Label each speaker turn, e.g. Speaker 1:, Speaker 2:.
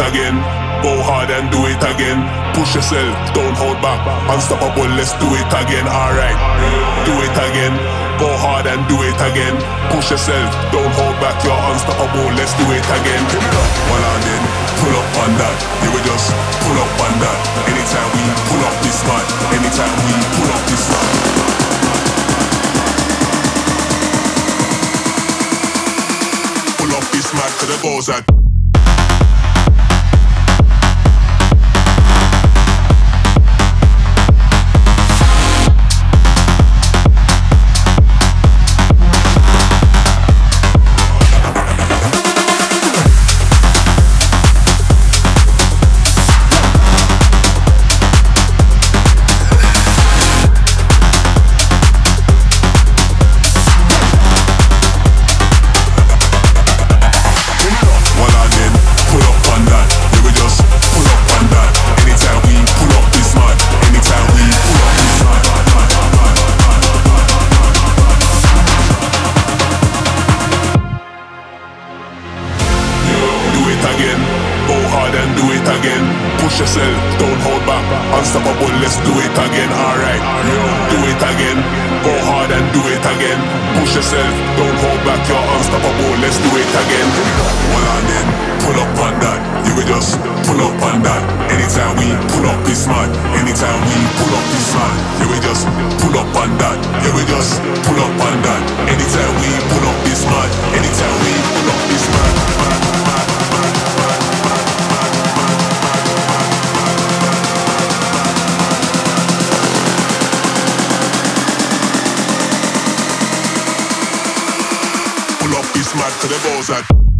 Speaker 1: again. Go hard and do it again. Push yourself, don't hold back. Unstoppable, let's do it again. Alright, do it again. Go hard and do it again. Push yourself, don't hold back. You're unstoppable, let's do it again. Well on then, pull up on that. You will just pull up on that. Anytime we pull up this man, anytime we pull up this man. Pull up this man to the goals at. Yourself, don't hold back. Unstoppable, let's do it again. Alright, do it again. Go hard and do it again. Push yourself, don't hold back. You're unstoppable, let's do it again. Well on then, pull up on that. You will just pull up on that. Anytime we pull up this man, anytime we pull up this man, you will just pull up on that. You will just pull up on that. Anytime we pull up this man, anytime we pull up this man. Pull up this man to the balls and